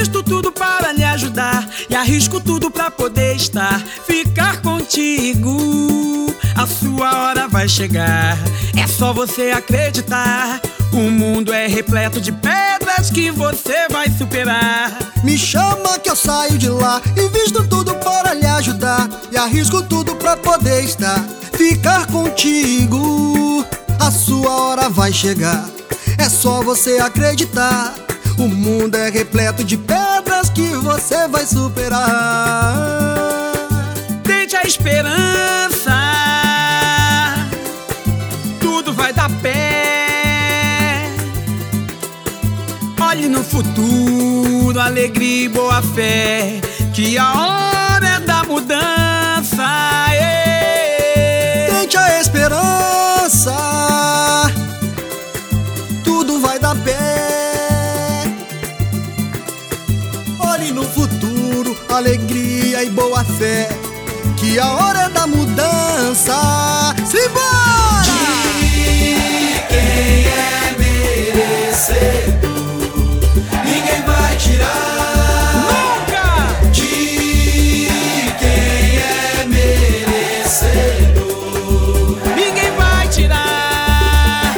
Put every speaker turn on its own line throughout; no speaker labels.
Invisto tudo para lhe ajudar e arrisco tudo pra poder estar, ficar contigo. A sua hora vai chegar, é só você acreditar. O mundo é repleto de pedras que você vai superar.
Me chama que eu saio de lá, invisto tudo para lhe ajudar e arrisco tudo pra poder estar, ficar contigo. A sua hora vai chegar, é só você acreditar. O mundo é repleto de pedras que você vai superar.
Tente a esperança, tudo vai dar pé. Olhe no futuro, alegria e boa fé, que a hora é da mudança.
Tente a esperança, tudo vai dar pé. Olhe no futuro, alegria e boa fé, que a hora é da mudança. Simbora!
De quem é merecedor, ninguém vai tirar.
Nunca!
De quem é merecedor,
Ninguém vai tirar.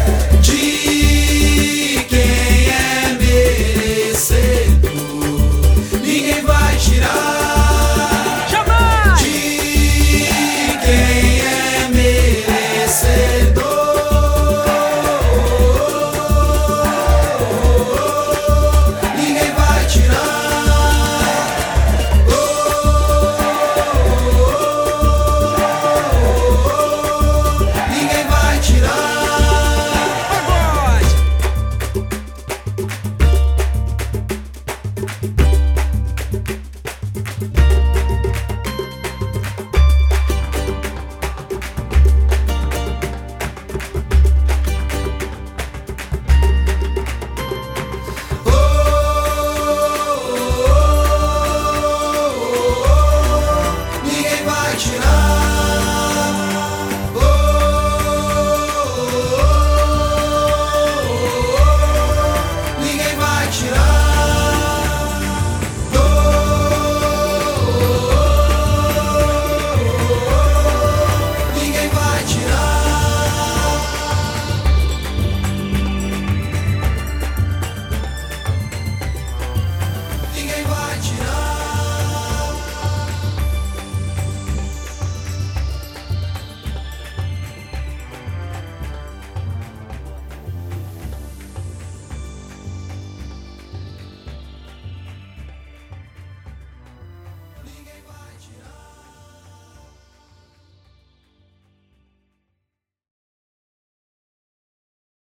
de quem é merecedor, ninguém vai tirar.